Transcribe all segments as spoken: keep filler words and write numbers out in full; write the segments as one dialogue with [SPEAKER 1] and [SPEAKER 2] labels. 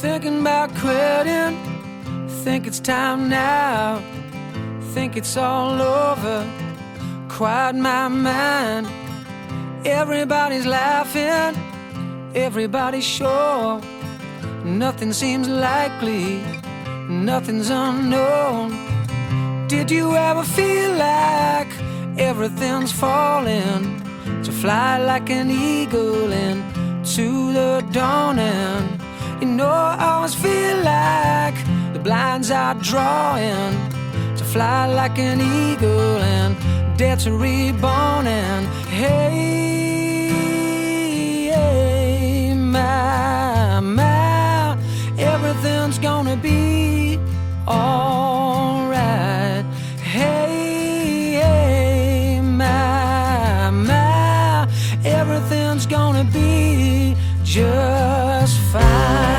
[SPEAKER 1] Thinking about quitting, think it's time now, think it's all over, quiet my mind. Everybody's laughing, everybody's sure, nothing seems likely, nothing's unknown. Did you ever feel like everything's falling, to fly like an eagle into the dawning? You know I always feel like the blinds are drawing, to fly like an eagle and dare to reborn. And hey, hey, my, my, everything's gonna be alright. Hey, hey, my, my, everything's gonna be just fine.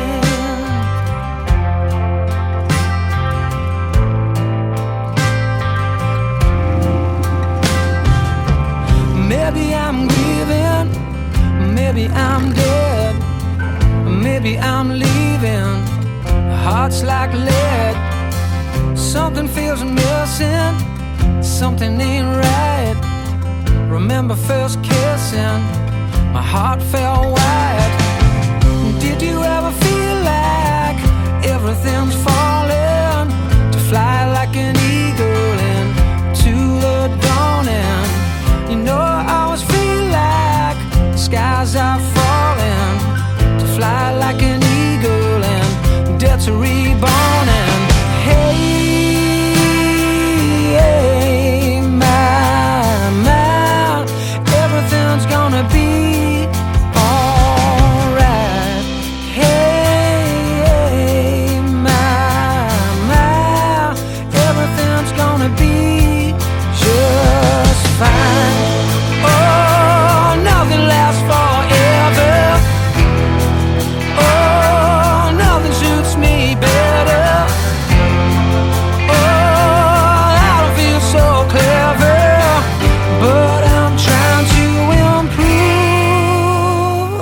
[SPEAKER 1] Maybe I'm grieving, maybe I'm dead, maybe I'm leaving, heart's like lead. Something feels missing, something ain't right. Remember first kissing, my heart felt wide. Did you ever feel like everything's falling, to fly like an eagle into the dawning? You know I always feel like the skies are falling, to fly like an eagle and dare to reborn. And hey, hey, my, my, everything's gonna be alright. Hey, hey, my, my, everything's gonna be just fine. Oh, nothing lasts forever. Oh, nothing suits me better. Oh, I don't feel so clever, but I'm trying to improve.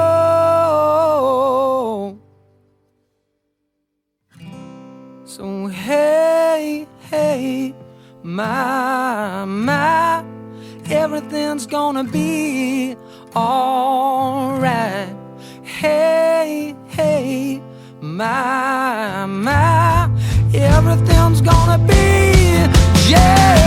[SPEAKER 1] Oh. So hey, hey, my, my, everything's gonna be alright. Hey, hey, my, my, everything's gonna be, yeah.